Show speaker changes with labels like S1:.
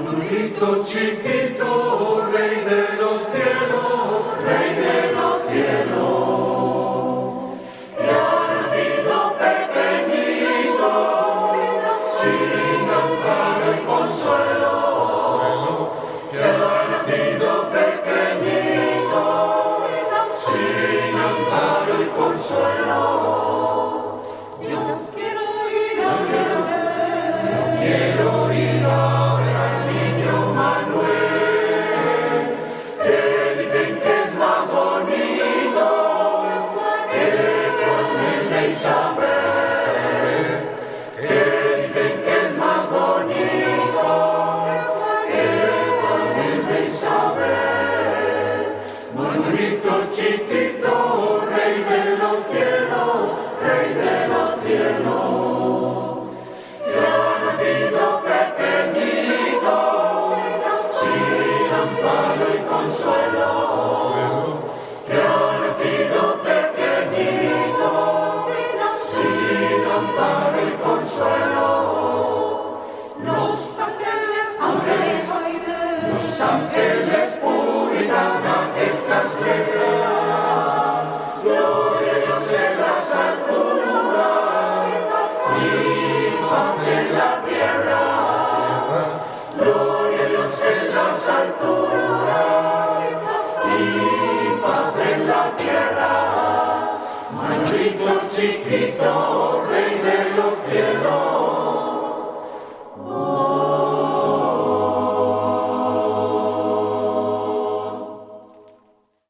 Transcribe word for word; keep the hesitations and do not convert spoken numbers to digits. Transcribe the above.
S1: Manolito chiquito, rey de los cielos, rey de los cielos, que ha nacido pequeñito, sin amparo y consuelo, que ha nacido pequeñito, sin amparo y consuelo. Yo quiero ir a ver, yo quiero ir a ver al niño Manuel, que dicen que es más bonito que Juan el de Isabel, que dicen que es más bonito que Juan el de Isabel. Manolito chiquito, rey de los cielos, rey de los cielos, que ha nacido pequeñito, sin amparo y consuelo, que ha nacido pequeñito, sin amparo y consuelo. Los ángeles, ángeles, los ángeles puritan a estas letras, gloria a Dios en las alturas y paz en la tierra, gloria a Dios en las alturas y paz en la tierra. Manolito chiquito,